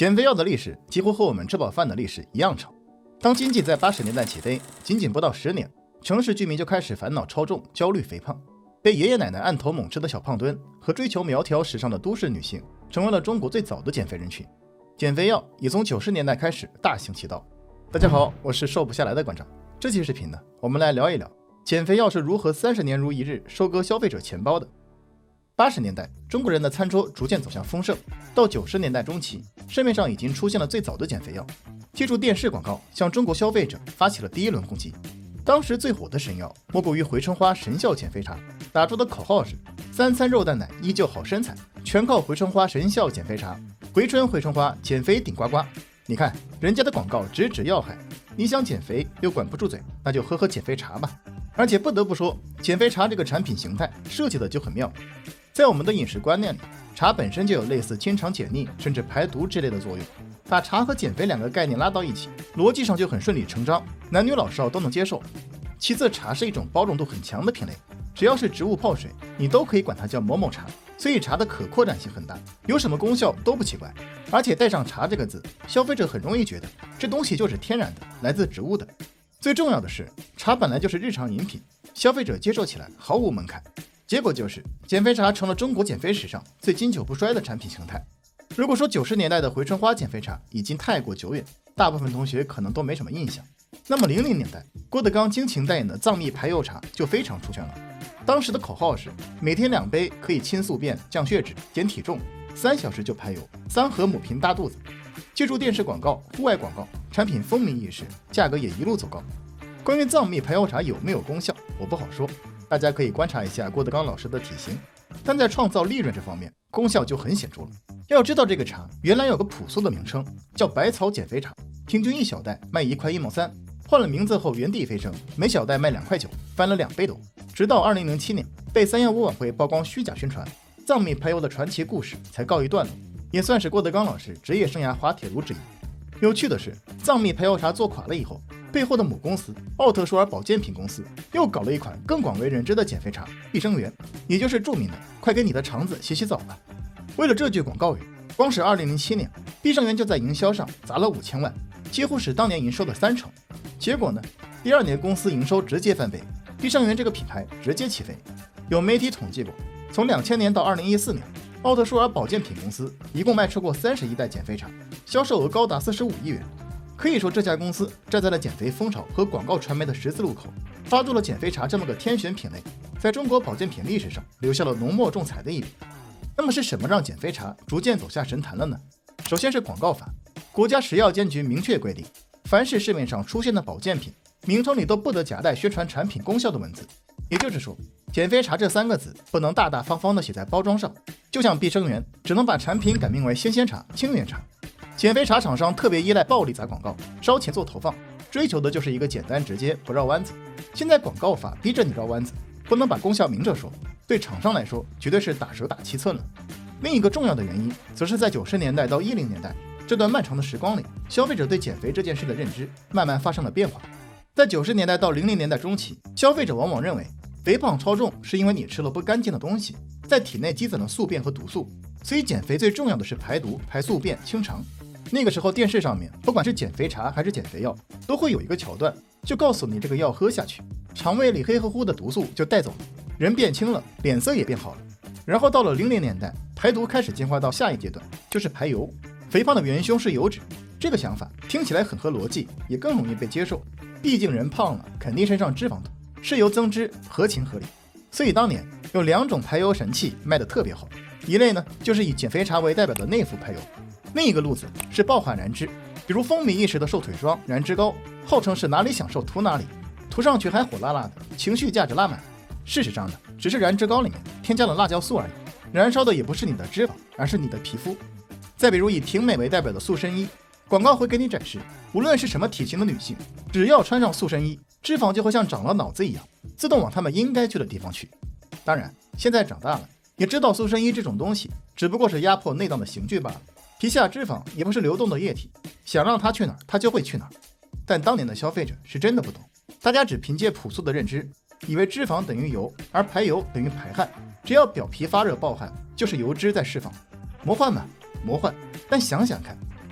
减肥药的历史几乎和我们吃饱饭的历史一样长。当经济在80年代起飞，仅仅不到10年，城市居民就开始烦恼超重、焦虑肥胖。被爷爷奶奶按头猛吃的小胖墩和追求苗条时尚的都市女性，成为了中国最早的减肥人群。减肥药也从90年代开始大行其道。大家好，我是瘦不下来的馆长。这期视频呢，我们来聊一聊减肥药是如何30年如一日收割消费者钱包的。80年代，中国人的餐桌逐渐走向丰盛，到90年代中期，市面上已经出现了最早的减肥药。借助电视广告向中国消费者发起了第一轮攻击。当时最火的神药莫过于回春花神效减肥茶，打出的口号是3餐肉蛋奶依旧好身材，全靠回春花神效减肥茶，回春回春花减肥顶呱呱。你看人家的广告直指要害，你想减肥又管不住嘴，那就喝减肥茶吧。而且不得不说，减肥茶这个产品形态设计的就很妙。在我们的饮食观念里，茶本身就有类似清肠解腻甚至排毒之类的作用，把茶和减肥两个概念拉到一起，逻辑上就很顺理成章，男女老少都能接受。其次，茶是一种包容度很强的品类，只要是植物泡水，你都可以管它叫某某茶，所以茶的可扩展性很大，有什么功效都不奇怪。而且带上茶这个字，消费者很容易觉得这东西就是天然的，来自植物的。最重要的是，茶本来就是日常饮品，消费者接受起来毫无门槛。结果就是减肥茶成了中国减肥史上最经久不衰的产品形态。如果说90年代的回春花减肥茶已经太过久远，大部分同学可能都没什么印象，那么00年代郭德纲倾情代言的藏秘排油茶就非常出圈了。当时的口号是每天2杯，可以清宿便、降血脂、减体重，3小时就排油，3盒抹平大肚子。借助电视广告、户外广告，产品风靡一时，价格也一路走高。关于藏秘排油茶有没有功效，我不好说，大家可以观察一下郭德纲老师的体型，但在创造利润这方面，功效就很显著了。要知道这个茶原来有个朴素的名称，叫百草减肥茶，平均1小袋卖1块1毛3，换了名字后原地飞升，每小袋卖2块9，翻了2倍多。直到2007年被315晚会曝光虚假宣传，藏秘排油的传奇故事才告一段落，也算是郭德纲老师职业生涯滑铁卢之一。有趣的是，藏秘排油茶做垮了以后，背后的母公司奥特舒尔保健品公司又搞了一款更广为人知的减肥茶益生元，也就是著名的快给你的肠子洗洗澡吧。为了这句广告语，光是2007年益生元就在营销上砸了5000万，几乎是当年营收的30%。结果呢，第2年公司营收直接翻倍，益生元这个品牌直接起飞。有媒体统计过，从2000年到2014年，奥特舒尔保健品公司一共卖出过31袋减肥茶，销售额高达45亿元。可以说这家公司站在了减肥风潮和广告传媒的十字路口，抓住了减肥茶这么个天选品类，在中国保健品历史上留下了浓墨重彩的一笔。那么是什么让减肥茶逐渐走下神坛了呢？首先是广告法，国家食药监局明确规定，凡是市面上出现的保健品，名称里都不得夹带宣传产品功效的文字。也就是说，减肥茶这3个字不能大大方方地写在包装上，就像益生元只能把产品改名为鲜鲜茶、清源茶。减肥茶厂商特别依赖暴力砸广告，烧钱做投放，追求的就是一个简单直接，不绕弯子。现在广告法逼着你绕弯子，不能把功效明着说，对厂商来说绝对是打蛇打7寸了。另一个重要的原因，则是在90年代到10年代这段漫长的时光里，消费者对减肥这件事的认知慢慢发生了变化。在90年代到00年代中期，消费者往往认为肥胖超重是因为你吃了不干净的东西，在体内积攒了宿便和毒素，所以减肥最重要的是排毒、排宿便、清肠。那个时候电视上面不管是减肥茶还是减肥药，都会有一个桥段，就告诉你这个药喝下去，肠胃里黑乎乎的毒素就带走了，人变轻了，脸色也变好了。然后到了00年代，排毒开始进化到下一阶段，就是排油。肥胖的元凶是油脂，这个想法听起来很合逻辑，也更容易被接受，毕竟人胖了肯定身上脂肪多，是油增脂合情合理。所以当年有2种排油神器卖得特别好，一类呢就是以减肥茶为代表的内服排油，另一个路子是爆款燃脂，比如风靡一时的瘦腿霜、燃脂膏，号称是哪里享受涂哪里，涂上去还火辣辣的，情绪价值拉满。事实上呢，只是燃脂膏里面添加了辣椒素而已，燃烧的也不是你的脂肪，而是你的皮肤。再比如以婷美为代表的塑身衣，广告会给你展示，无论是什么体型的女性，只要穿上塑身衣，脂肪就会像长了脑子一样，自动往他们应该去的地方去。当然，现在长大了，也知道塑身衣这种东西只不过是压迫内脏的刑具罢了，皮下脂肪也不是流动的液体，想让它去哪儿，它就会去哪儿。但当年的消费者是真的不懂，大家只凭借朴素的认知，以为脂肪等于油，而排油等于排汗，只要表皮发热暴汗，就是油脂在释放。魔幻吗？魔幻。但想想看，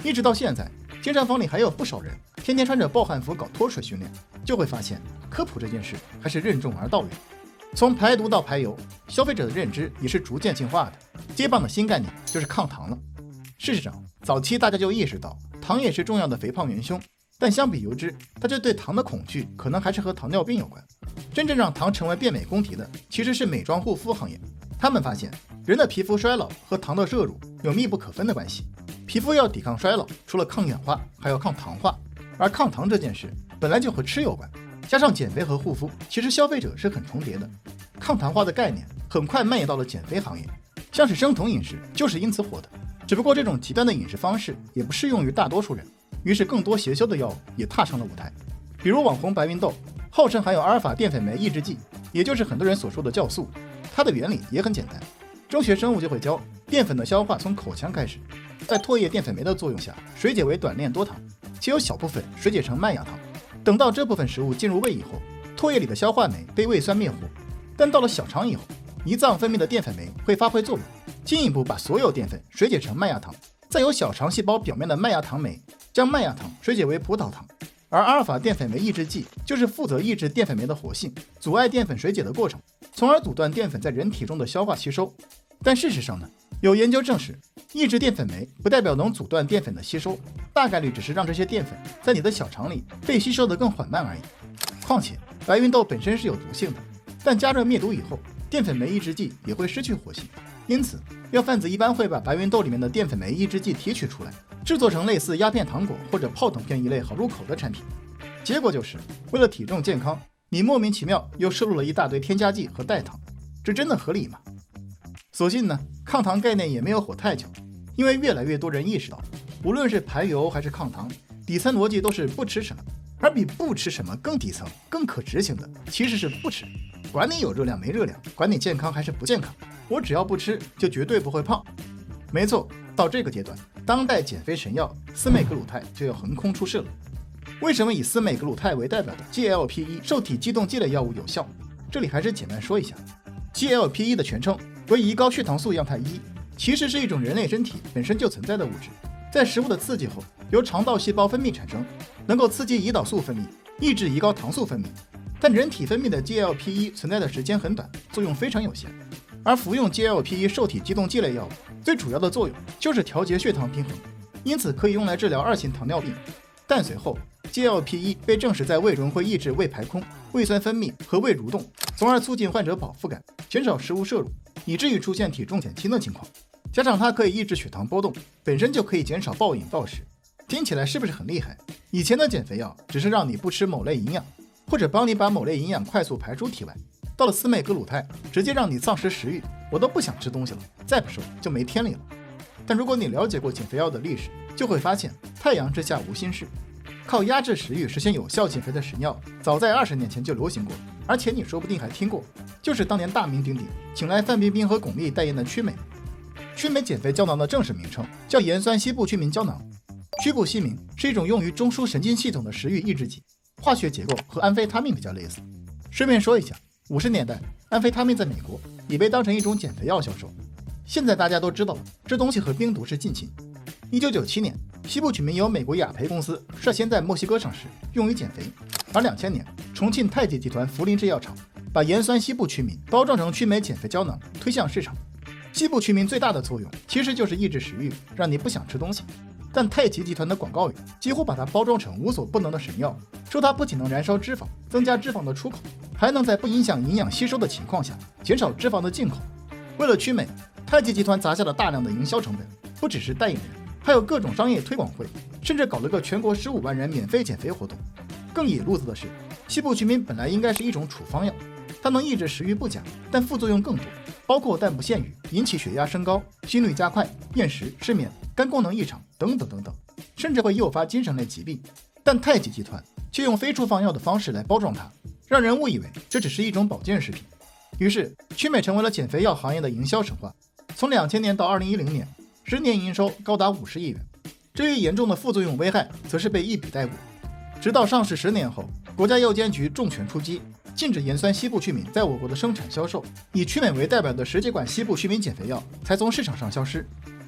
一直到现在，健身房里还有不少人天天穿着暴汗服搞脱水训练，就会发现科普这件事还是任重而道远。从排毒到排油，消费者的认知也是逐渐进化的。接棒的新概念就是抗糖了。事实上，早期大家就意识到糖也是重要的肥胖元凶，但相比油脂，大家对糖的恐惧可能还是和糖尿病有关。真正让糖成为变美公敌的其实是美妆护肤行业。他们发现人的皮肤衰老和糖的摄入有密不可分的关系。皮肤要抵抗衰老，除了抗氧化还要抗糖化，而抗糖这件事本来就和吃有关，加上减肥和护肤，其实消费者是很重叠的。抗糖化的概念很快蔓延到了减肥行业，像是生酮饮食就是因此火的。只不过这种极端的饮食方式也不适用于大多数人，于是更多邪修的药物也踏上了舞台。比如网红白芸豆，号称含有阿尔法淀粉酶抑制剂，也就是很多人所说的酵素。它的原理也很简单，中学生物就会教，淀粉的消化从口腔开始，在唾液淀粉酶的作用下水解为短链多糖，且有小部分水解成麦芽糖。等到这部分食物进入胃以后，唾液里的消化酶被胃酸灭活，但到了小肠以后，胰脏分泌的淀粉酶会发挥作用，进一步把所有淀粉水解成麦芽糖，再由小肠细胞表面的麦芽糖酶将麦芽糖水解为葡萄糖。而阿尔法淀粉酶抑制剂就是负责抑制淀粉酶的活性，阻碍淀粉水解的过程，从而阻断淀粉在人体中的消化吸收。但事实上呢，有研究证实，抑制淀粉酶不代表能阻断淀粉的吸收，大概率只是让这些淀粉在你的小肠里被吸收得更缓慢而已。况且白芸豆本身是有毒性的，但加热灭毒以后，淀粉酶抑制剂也会失去活性，因此药贩子一般会把白芸豆里面的淀粉酶抑制剂提取出来，制作成类似鸦片糖果或者泡腾片一类好入口的产品。结果就是为了体重健康，你莫名其妙又摄入了一大堆添加剂和代糖，这真的合理吗？所幸呢，抗糖概念也没有火太久，因为越来越多人意识到，无论是排油还是抗糖，底层逻辑都是不吃什么，而比不吃什么更底层更可执行的其实是不吃。管你有热量没热量，管你健康还是不健康，我只要不吃就绝对不会胖。没错，到这个阶段，当代减肥神药司美格鲁肽就要横空出世了。为什么以司美格鲁肽为代表的 GLP-1 受体激动剂类药物有效？这里还是简单说一下。GLP-1 的全称为胰高血糖素样态1，其实是一种人类身体本身就存在的物质，在食物的刺激后由肠道细胞分泌产生，能够刺激胰岛素分泌，抑制胰高糖素分泌。但人体分泌的 GLP-1 存在的时间很短，作用非常有限。而服用 GLP-1 受体激动剂类药物最主要的作用就是调节血糖平衡，因此可以用来治疗2型糖尿病。但随后 GLP-1 被证实在胃中会抑制胃排空、胃酸分泌和胃蠕动，从而促进患者饱腹感，减少食物摄入，以至于出现体重减轻的情况。加上它可以抑制血糖波动，本身就可以减少暴饮暴食。听起来是不是很厉害？以前的减肥药只是让你不吃某类营养，或者帮你把某类营养快速排出体外，到了司美格鲁肽直接让你丧失食欲，我都不想吃东西了，再不瘦就没天理了。但如果你了解过减肥药的历史，就会发现太阳之下无新事，靠压制食欲实现有效减肥的神药早在20年前就流行过，而且你说不定还听过，就是当年大名鼎鼎请来范冰冰和巩俐代言的曲美。曲美减肥胶囊的正式名称叫盐酸西部曲明胶囊，曲布西明是一种用于中枢神经系统的食欲抑制剂，化学结构和安非他命比较类似。顺便说一下，50年代安非他命在美国也被当成一种减肥药销售，现在大家都知道了，这东西和冰毒是近亲。1997年，西部曲明由美国雅培公司率先在墨西哥上市，用于减肥。而2000年，重庆太极集团涪陵制药厂把盐酸西部曲明包装成曲美减肥胶囊推向市场。西部曲明最大的作用其实就是抑制食欲，让你不想吃东西。但太极集团的广告语几乎把它包装成无所不能的神药，说它不仅能燃烧脂肪，增加脂肪的出口，还能在不影响营养吸收的情况下减少脂肪的进口。为了曲美，太极集团砸下了大量的营销成本，不只是代言人，还有各种商业推广会，甚至搞了个全国15万人免费减肥活动。更野路子的是，西部曲明本来应该是一种处方药，它能抑制食欲不假，但副作用更多，包括但不限于引起血压升高、心率加快、厌食、失眠、肝功能异常等等等等，甚至会诱发精神类疾病。但太极集团却用非处方药的方式来包装它，让人误以为这只是一种保健食品。于是曲美成为了减肥药行业的营销神话。从2000年到2010年，10年营收高达50亿元。至于严重的副作用危害，则是被一笔带过。直到上市10年后，国家药监局重拳出击，禁止盐酸西部曲明在我国的生产销售，以曲美为代表的10几款西部曲明减肥药才从市场上消失。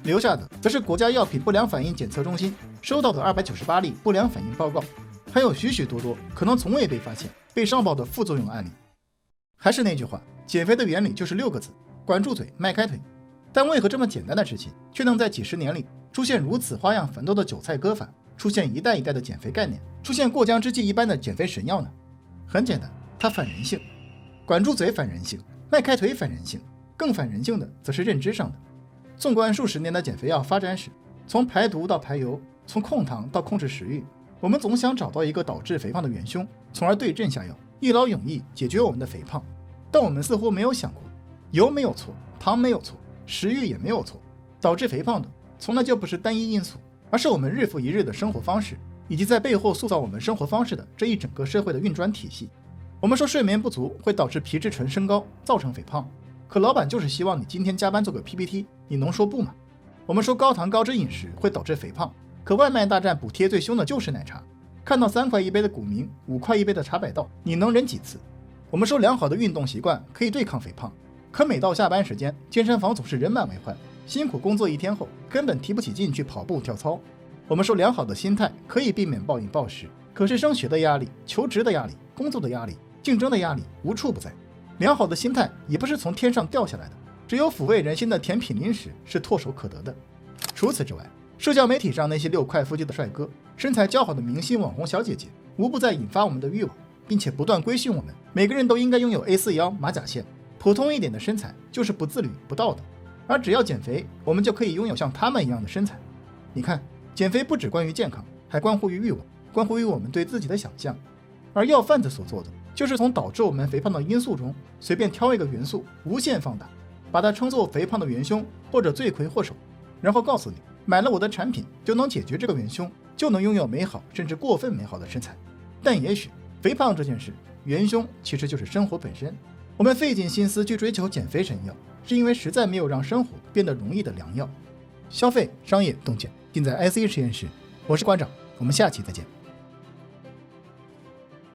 留下的则是国家药品不良反应检测中心收到的298例不良反应报告，还有许许多多可能从未被发现、被上报的副作用案例。还是那句话，减肥的原理就是6个字：管住嘴，迈开腿。但为何这么简单的事情，却能在几十年里出现如此花样繁多的韭菜割法，出现一代一代的减肥概念，出现过江之鲫一般的减肥神药呢？很简单，它反人性。管住嘴反人性，迈开腿反人性，更反人性的则是认知上的。纵观数十年的减肥药发展史，从排毒到排油，从控糖到控制食欲，我们总想找到一个导致肥胖的元凶，从而对症下药，一劳永逸解决我们的肥胖。但我们似乎没有想过，油没有错，糖没有错，食欲也没有错，导致肥胖的从来就不是单一因素，而是我们日复一日的生活方式，以及在背后塑造我们生活方式的这一整个社会的运转体系。我们说睡眠不足会导致皮质醇升高，造成肥胖，可老板就是希望你今天加班做个 PPT， 你能说不吗？我们说高糖高脂饮食会导致肥胖，可外卖大战补贴最凶的就是奶茶，看到3块一杯的古茗，5块一杯的茶百道，你能忍几次？我们说良好的运动习惯可以对抗肥胖，可每到下班时间，健身房总是人满为患，辛苦工作一天后根本提不起劲去跑步跳操。我们说良好的心态可以避免暴饮暴食，可是升学的压力、求职的压力、工作的压力、竞争的压力无处不在。良好的心态也不是从天上掉下来的，只有抚慰人心的甜品零食是唾手可得的。除此之外，社交媒体上那些6块腹肌的帅哥、身材姣好的明星网红小姐姐，无不在引发我们的欲望，并且不断规训我们每个人都应该拥有 A4 腰、马甲线，普通一点的身材就是不自律、不道德。而只要减肥，我们就可以拥有像他们一样的身材。你看，减肥不只关于健康，还关乎于欲望，关乎于我们对自己的想象。而药贩子所做的，就是从导致我们肥胖的因素中随便挑一个元素，无限放大，把它称作肥胖的元凶或者罪魁祸首，然后告诉你，买了我的产品就能解决这个元凶，就能拥有美好甚至过分美好的身材。但也许肥胖这件事，元凶其实就是生活本身。我们费尽心思去追求减肥神药，是因为实在没有让生活变得容易的良药。消费、商业、洞见，尽在IC 实验室。我是馆长，我们下期再见。